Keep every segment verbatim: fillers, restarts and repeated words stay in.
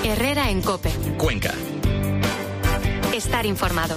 Herrera en COPE. Cuenca. Estar informado.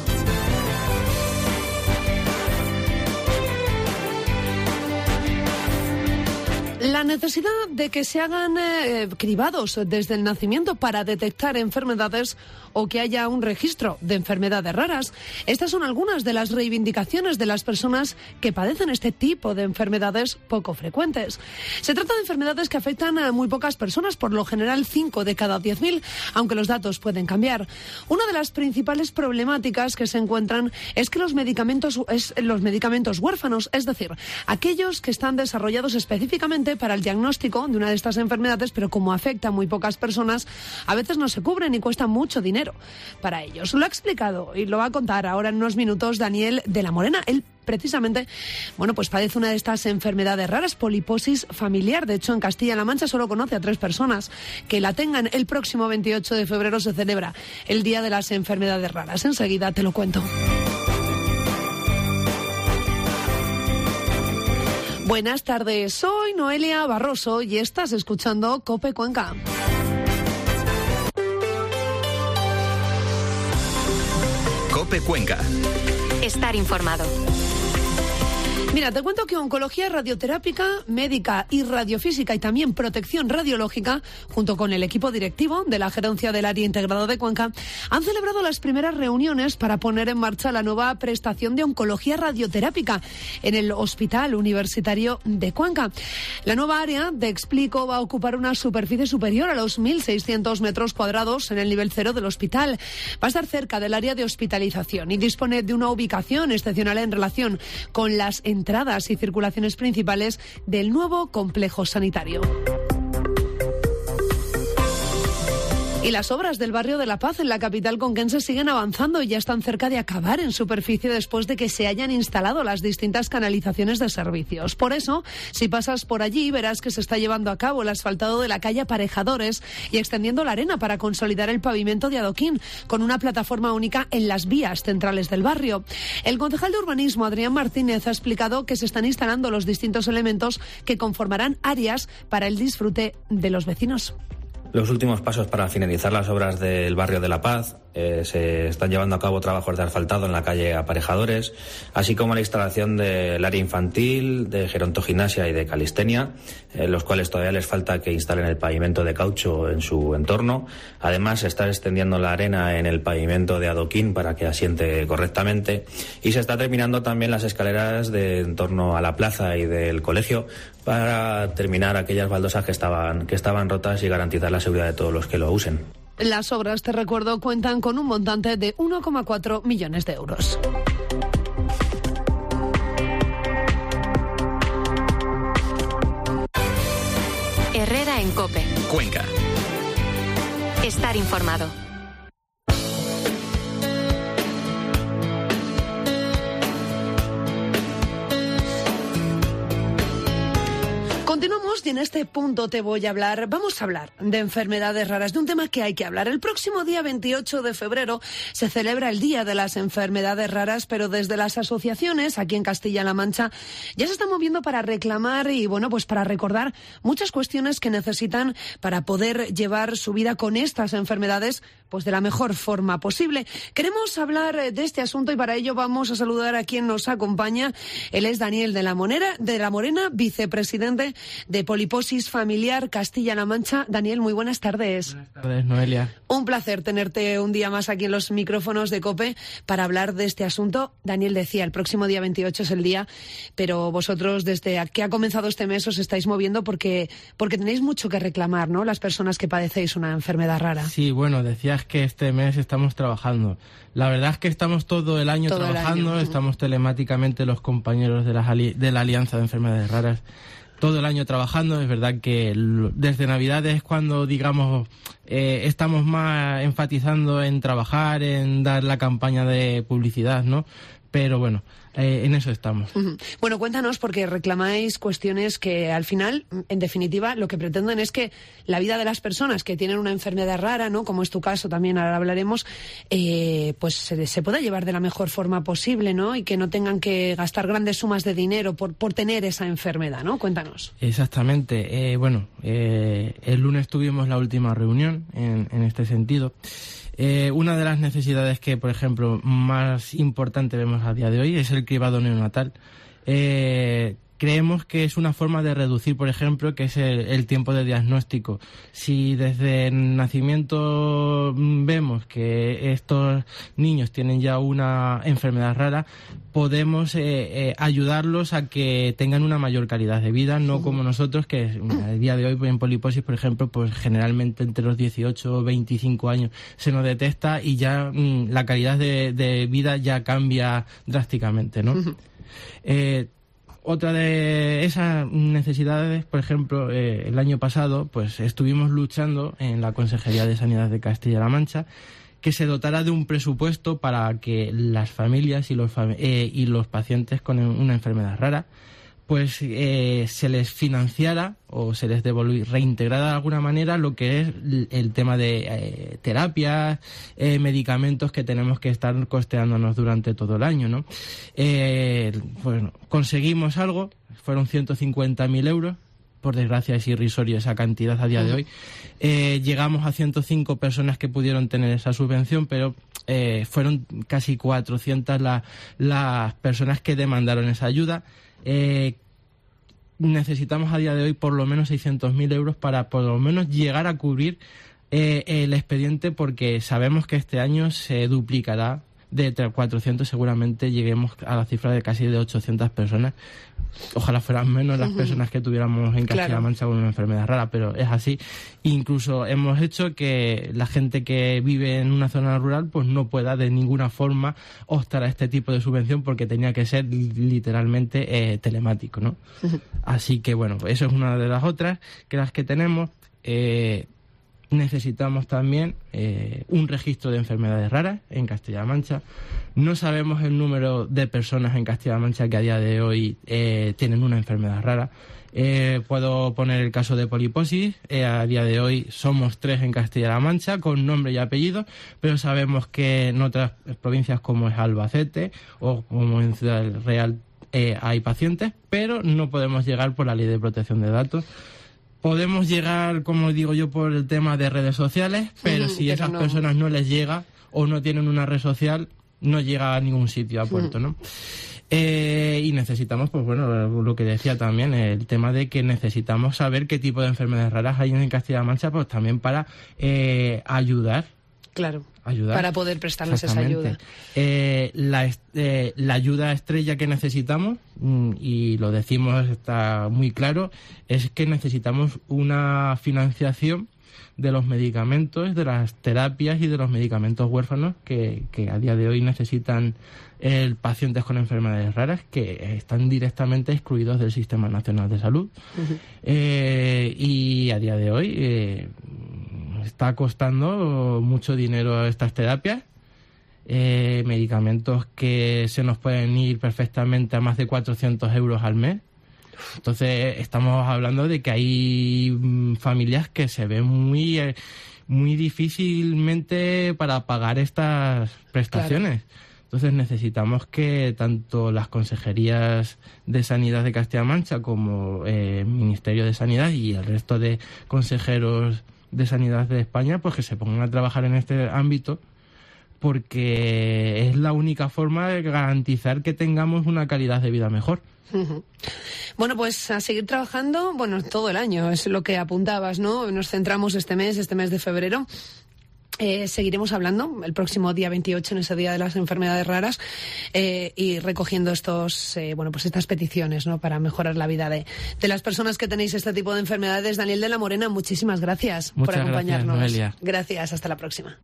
La necesidad de que se hagan eh, cribados desde el nacimiento para detectar enfermedades o que haya un registro de enfermedades raras. Estas son algunas de las reivindicaciones de las personas que padecen este tipo de enfermedades poco frecuentes. Se trata de enfermedades que afectan a muy pocas personas, por lo general cinco de cada diez mil, aunque los datos pueden cambiar. Una de las principales problemáticas que se encuentran es que los medicamentos, es los medicamentos huérfanos, es decir, aquellos que están desarrollados específicamente para el diagnóstico de una de estas enfermedades, pero como afecta a muy pocas personas, a veces no se cubren y cuesta mucho dinero para ellos. Lo ha explicado y lo va a contar ahora en unos minutos Daniel de la Morena. Él precisamente, bueno, pues padece una de estas enfermedades raras, poliposis familiar. De hecho, en Castilla-La Mancha solo conoce a tres personas que la tengan. El próximo veintiocho de febrero se celebra el Día de las Enfermedades Raras. Enseguida te lo cuento. Buenas tardes, soy Noelia Barroso y estás escuchando COPE Cuenca. COPE Cuenca. Estar informado. Mira, te cuento que oncología radioterápica, médica y radiofísica y también protección radiológica, junto con el equipo directivo de la gerencia del área integrada de Cuenca, han celebrado las primeras reuniones para poner en marcha la nueva prestación de oncología radioterápica en el Hospital Universitario de Cuenca. La nueva área de Explico va a ocupar una superficie superior a los mil seiscientos metros cuadrados en el nivel cero del hospital. Va a estar cerca del área de hospitalización y dispone de una ubicación excepcional en relación con las entradas y circulaciones principales del nuevo complejo sanitario. Y las obras del barrio de La Paz en la capital conquense siguen avanzando y ya están cerca de acabar en superficie después de que se hayan instalado las distintas canalizaciones de servicios. Por eso, si pasas por allí, verás que se está llevando a cabo el asfaltado de la calle Aparejadores y extendiendo la arena para consolidar el pavimento de adoquín con una plataforma única en las vías centrales del barrio. El concejal de urbanismo, Adrián Martínez, ha explicado que se están instalando los distintos elementos que conformarán áreas para el disfrute de los vecinos. Los últimos pasos para finalizar las obras del barrio de La Paz. Eh, se están llevando a cabo trabajos de asfaltado en la calle Aparejadores, así como la instalación del área infantil, de gerontogimnasia y de calistenia, eh, los cuales todavía les falta que instalen el pavimento de caucho en su entorno. Además, se está extendiendo la arena en el pavimento de adoquín para que asiente correctamente y se está terminando también las escaleras de en torno a la plaza y del colegio para terminar aquellas baldosas que estaban, que estaban rotas y garantizar la seguridad de todos los que lo usen. Las obras, te recuerdo, cuentan con un montante de uno coma cuatro millones de euros. Herrera en COPE. Cuenca. Estar informado. Continuamos y en este punto te voy a hablar, vamos a hablar de enfermedades raras, de un tema que hay que hablar. El próximo día veintiocho de febrero se celebra el Día de las Enfermedades Raras, pero desde las asociaciones aquí en Castilla-La Mancha ya se están moviendo para reclamar y, bueno, pues para recordar muchas cuestiones que necesitan para poder llevar su vida con estas enfermedades pues de la mejor forma posible. Queremos hablar de este asunto y para ello vamos a saludar a quien nos acompaña. Él es Daniel de la Monera, de la Morena, vicepresidente de Poliposis Familiar Castilla-La Mancha. Daniel, muy buenas tardes. Buenas tardes, Noelia. Un placer tenerte un día más aquí en los micrófonos de COPE para hablar de este asunto. Daniel decía, el próximo día veintiocho es el día, pero vosotros desde que ha comenzado este mes os estáis moviendo porque, porque tenéis mucho que reclamar, ¿no? Las personas que padecéis una enfermedad rara. Sí, bueno, decías que este mes estamos trabajando. La verdad es que estamos todo el año todo trabajando, el año. Estamos telemáticamente los compañeros de la, de la Alianza de Enfermedades Raras todo el año trabajando. Es verdad que desde Navidades es cuando, digamos, eh, estamos más enfatizando en trabajar, en dar la campaña de publicidad, ¿no? Pero bueno, eh, en eso estamos. Uh-huh. Bueno, cuéntanos, porque reclamáis cuestiones que al final, en definitiva, lo que pretenden es que la vida de las personas que tienen una enfermedad rara, ¿no?, como es tu caso, también ahora hablaremos, eh, pues se, se pueda llevar de la mejor forma posible, ¿no?, y que no tengan que gastar grandes sumas de dinero por, por tener esa enfermedad, ¿no? Cuéntanos. Exactamente. Eh, bueno, eh, el lunes tuvimos la última reunión en, en este sentido. Eh, una de las necesidades que, por ejemplo, más importante vemos a día de hoy es el cribado neonatal. Eh, creemos que es una forma de reducir, por ejemplo, que es el, el tiempo de diagnóstico. Si desde el nacimiento vemos que estos niños tienen ya una enfermedad rara, podemos eh, eh, ayudarlos a que tengan una mayor calidad de vida, no como nosotros, que a día de hoy en poliposis, por ejemplo, pues generalmente entre los dieciocho o veinticinco años se nos detecta y ya mmm, la calidad de, de vida ya cambia drásticamente, ¿no? Eh, Otra de esas necesidades, por ejemplo, eh, el año pasado, pues estuvimos luchando en la Consejería de Sanidad de Castilla-La Mancha que se dotara de un presupuesto para que las familias y los, fam- eh, y los pacientes con una enfermedad rara pues eh, se les financiara o se les devolviera, reintegrara de alguna manera lo que es el tema de eh, terapias, eh, medicamentos que tenemos que estar costeándonos durante todo el año, ¿no? Eh, bueno, conseguimos algo, fueron ciento cincuenta mil euros, por desgracia es irrisorio esa cantidad a día de hoy. Eh, llegamos a ciento cinco personas que pudieron tener esa subvención, pero eh, fueron casi cuatrocientas la, las personas que demandaron esa ayuda. Eh, necesitamos a día de hoy por lo menos seiscientos mil euros para por lo menos llegar a cubrir eh, el expediente, porque sabemos que este año se duplicará de cuatrocientos, seguramente lleguemos a la cifra de casi de ochocientas personas. Ojalá fueran menos las personas que tuviéramos en Castilla-La Mancha con una enfermedad rara, pero es así. Incluso hemos hecho que la gente que vive en una zona rural pues no pueda de ninguna forma optar a este tipo de subvención, porque tenía que ser literalmente eh, telemático, ¿no? Así que bueno, eso es una de las otras que las que tenemos. Eh, Necesitamos también eh, un registro de enfermedades raras en Castilla-La Mancha. No sabemos el número de personas en Castilla-La Mancha que a día de hoy eh, tienen una enfermedad rara. Eh, puedo poner el caso de poliposis. Eh, a día de hoy somos tres en Castilla-La Mancha con nombre y apellido, pero sabemos que en otras provincias como es Albacete o como en Ciudad Real eh, hay pacientes, pero no podemos llegar por la Ley de Protección de Datos. Podemos llegar, como digo yo, por el tema de redes sociales, pero si a esas no. personas no les llega o no tienen una red social, no llega a ningún sitio a puerto, ¿no? Eh, y necesitamos, pues bueno, lo que decía también, el tema de que necesitamos saber qué tipo de enfermedades raras hay en Castilla-La Mancha, pues también para eh, ayudar. Claro. Ayudar. Para poder prestarles esa ayuda. Eh, la, eh, la ayuda estrella que necesitamos, y lo decimos, está muy claro, es que necesitamos una financiación de los medicamentos, de las terapias y de los medicamentos huérfanos que, que a día de hoy necesitan eh, pacientes con enfermedades raras, que están directamente excluidos del Sistema Nacional de Salud. Uh-huh. Eh, y a día de hoy eh, está costando mucho dinero a estas terapias, eh, medicamentos que se nos pueden ir perfectamente a más de cuatrocientos euros al mes. Entonces estamos hablando de que hay familias que se ven muy, muy difícilmente para pagar estas prestaciones. Claro. Entonces necesitamos que tanto las consejerías de Sanidad de Castilla-La Mancha como el eh, Ministerio de Sanidad y el resto de consejeros de Sanidad de España, pues que se pongan a trabajar en este ámbito, porque es la única forma de garantizar que tengamos una calidad de vida mejor. Uh-huh. Bueno, pues a seguir trabajando, bueno, todo el año, es lo que apuntabas, ¿no? Nos centramos este mes, este mes de febrero. Eh, seguiremos hablando el próximo día veintiocho, en ese día de las enfermedades raras, eh, y recogiendo estos, eh, bueno, pues estas peticiones, ¿no? Para mejorar la vida de, de las personas que tenéis este tipo de enfermedades. Daniel de la Morena, muchísimas gracias Muchas por acompañarnos. Gracias, Noelia. Gracias, hasta la próxima.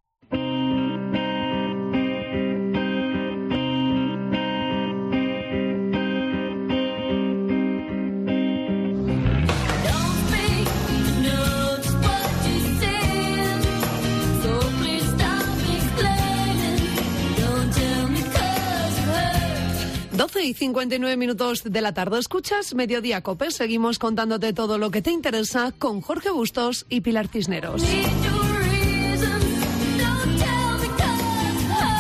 doce y cincuenta y nueve minutos de la tarde. Escuchas Mediodía Cope. Seguimos contándote todo lo que te interesa con Jorge Bustos y Pilar Cisneros.